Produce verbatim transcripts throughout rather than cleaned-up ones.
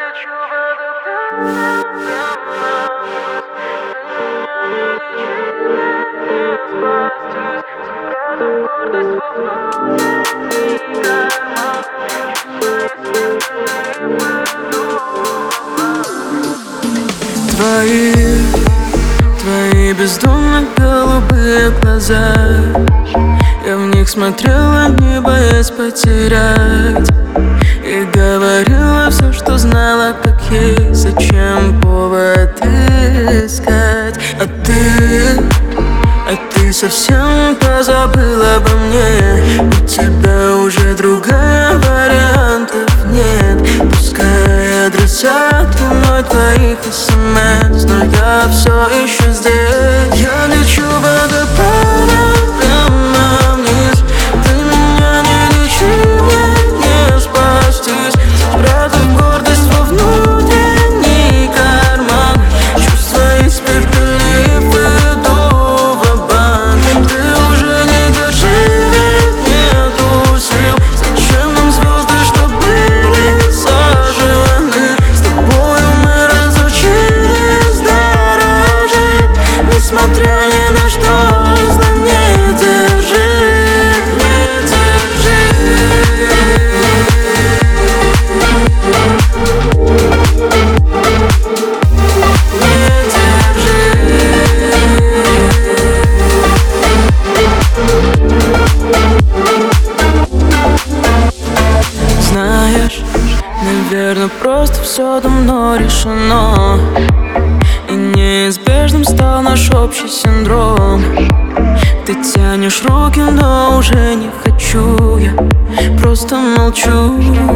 Твои, твои бездумно голубые глаза, я в них смотрела, не боясь потерять, и говорила все, что знала, как есть, зачем повод искать. А ты, а ты совсем позабыла обо мне, у тебя уже другая, вариантов нет. Пускай адресат вновь твоих смс, но я все еще здесь. Я лечу водопадом прямо вниз, ты меня не лечи, мне не спастись. Спрятав гордость во внутренний карман, чувства испепелив, иду ва-банк. Ты уже не доживет, нету сил. Зачем нам звезды, что были сожжены? С тобою мы разучились дорожить, несмотря ни на что. Знай, не держи, не держи. Знаешь, наверное, просто все давно решено, и неизбежным стал наш общий синдром. Ты тянешь руки, но уже не хочу, я просто молчу.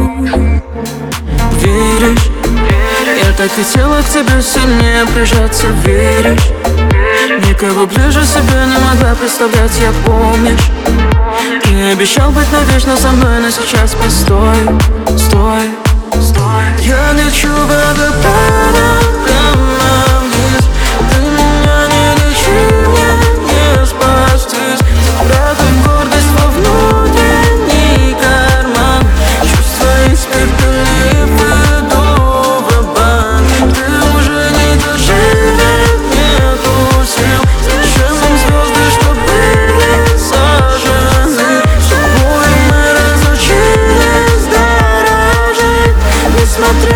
Веришь? Я так хотела к тебе сильнее прижаться, веришь? Никого ближе себя не могла представлять, я помнишь? Ты обещал быть навечно со мной, но сейчас постой, стой, стой. Я лечу водопадом прямо вниз, ты меня не лечи, мне не спастись. Спрятав гордость во внутренний карман, чувства испепелив, иду ва-банк. Ты уже не доживет, нету сил. Зачем нам звезды, что были сожжены? С тобой мы разучились дорожить, несмотря